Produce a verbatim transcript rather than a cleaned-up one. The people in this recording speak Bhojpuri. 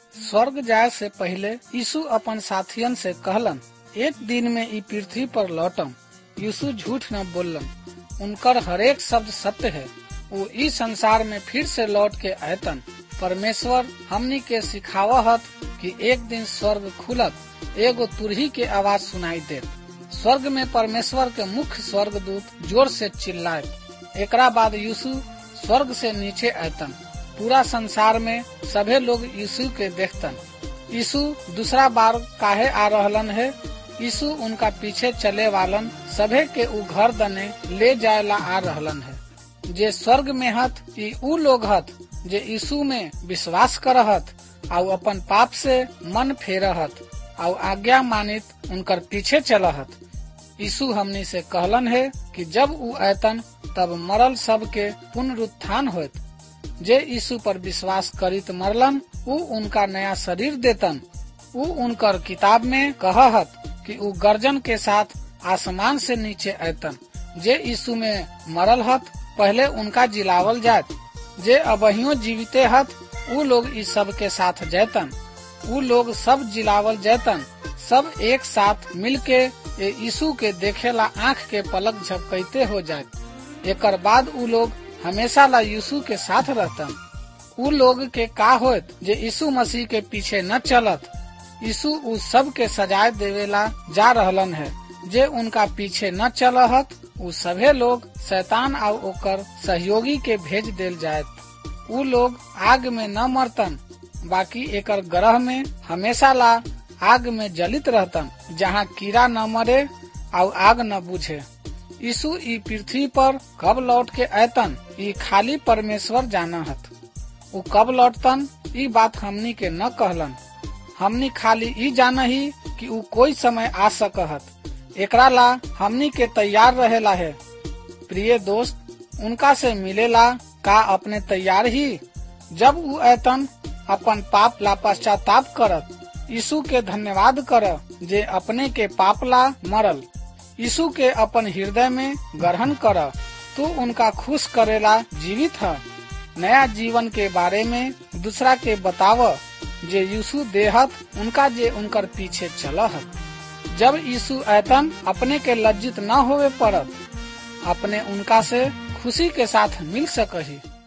स्वर्ग जाए से पहले यीशु अपन साथियन से कहलन, एक दिन में ई पृथ्वी पर लौटम। यीशु झूठ न बोलन, उनकर हरेक शब्द सत्य है। वो इस संसार में फिर से लौट के आयतन। परमेश्वर हमनी के सिखावत कि एक दिन स्वर्ग खुलत, एगो तुरही के आवाज सुनाई देत। स्वर्ग में परमेश्वर के मुख्य स्वर्गदूत जोर से चिल्लाए। एकरा बाद यीशु स्वर्ग से नीचे आयतन। पूरा संसार में सभे लोग यीशु के देखतन। यीशु दूसरा बार काहे आ रहलन है? यीशु उनका पीछे चले वालन सभे के उ घर दने ले जायला आ रहलन है। जे स्वर्ग में हत ई उ लोग हत जे यीशु में विश्वास करहत और अपन पाप से मन फेरहत और आज्ञा मानित उनकर पीछे चलहत। यीशु हमनी से कहलन है कि जब उ आयतन तब मरल सब के पुनरुत्थान होत। जे यीशु पर विश्वास करित मरलन उ उनका नया शरीर देतन। उ उनकर किताब में कहहत कि उ गर्जन के साथ आसमान से नीचे आयतन। जे यीशु में मरल हत पहले उनका जिलावल जात। जे अबहियो जीविते हत उ लोग इस सब के साथ जैतन। उ लोग सब जिलावल जैतन। सब एक साथ मिलके यीशु के देखेला आँख के पलक झपकते हो जात। एकर बाद उ लोग हमेशा ला यीशु के साथ रहतन। उ लोग के का होत जे यीशु मसीह के पीछे न चलत। यीशु उ सब के सजाए देवेला जा रहलन है। जे उनका पीछे न चलहत उ सभे लोग शैतान और ओकर सहयोगी के भेज देल जायत। उ लोग आग में न मरतन, बाकी एकर ग्रह में हमेशा ला आग में जलित रहतन, जहाँ कीड़ा न मरे और आग न बुझे। यीशु ई पृथ्वी पर कब लौट के आयतन ई खाली परमेश्वर जानहत। उ कब लौटतन ई बात हमनी के न कहलन। हमनी खाली ई जानही कि उ कोई समय आ सकहत। एकरा ला हमनी के तैयार रहेला है। प्रिय दोस्त, उनका से मिलेला का अपने तैयार ही? जब उ आयतन अपन पाप ला पश्चाताप करत, यीशु के धन्यवाद कर जे अपने के पाप ला मरल। यीशु के अपन हृदय में ग्रहण कर, तू उनका खुश करेला जीवित है। नया जीवन के बारे में दूसरा के बताव जे यीशु देहत उनका जे उनकर पीछे चलहत। जब यीशु आयतन अपने के लज्जित न होवे पड़त, अपने उनका से खुशी के साथ मिल सकही।